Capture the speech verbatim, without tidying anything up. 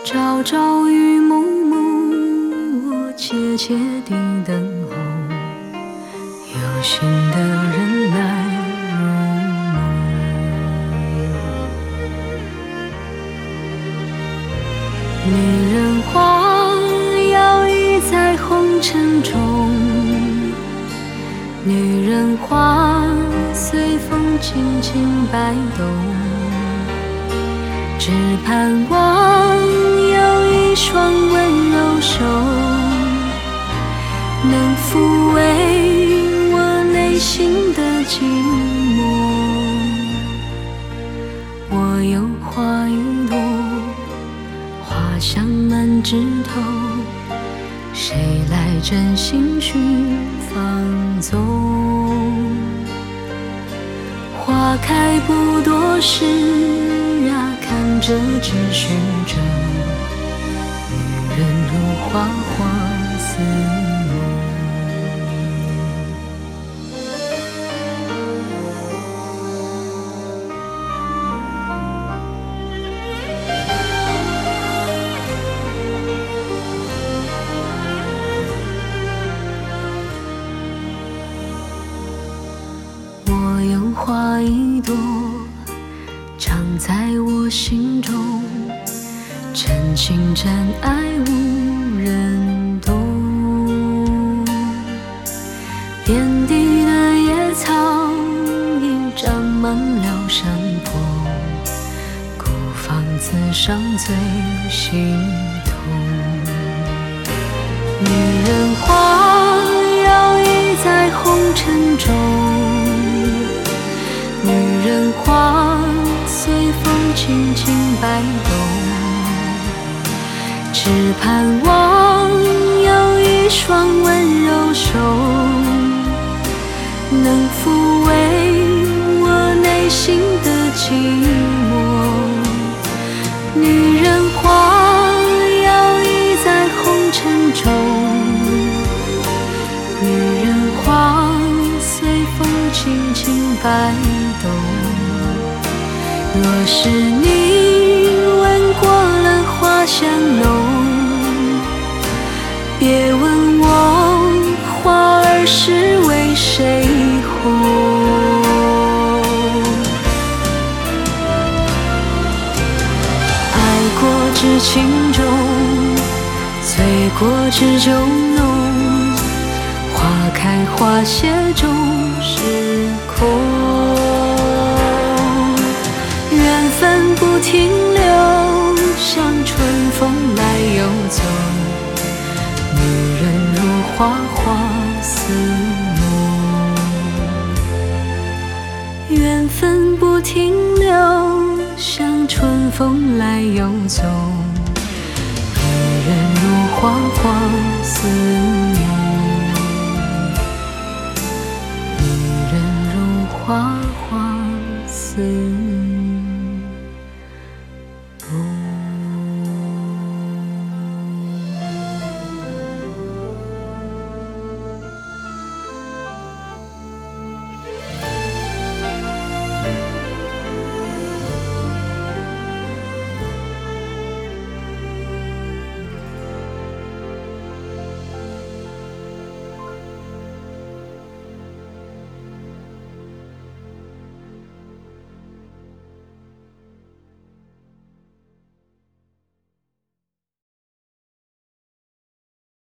朝朝与暮暮，我切切地等候，有心的人来入梦。女人花摇曳在红尘中，女人花随风轻轻摆动，只盼望有一双温柔手，能抚慰我内心的寂寞。我有花一朵，花香满枝头，谁来真心去放纵？花开不多时啊，看着只虚着，女人如花花似梦。我有花一朵，常在我心中，真情真爱无人懂。遍地的野草已长满了山坡，孤芳自赏最心痛。女人花摇曳在红尘中，女人花随风轻轻摆动，只盼望有一双温柔手，能抚慰我内心的寂寞。女人花摇曳在红尘中，女人花随风轻轻摆动。若是你闻过了花香浓，别问我花儿是为谁红。爱过知情重，醉过知酒浓，花开花谢终是空。缘分不停留，像春风来又走，女人如花花似梦。缘分不停留，像春风来又走，女人如花花似梦。女人如花花似梦。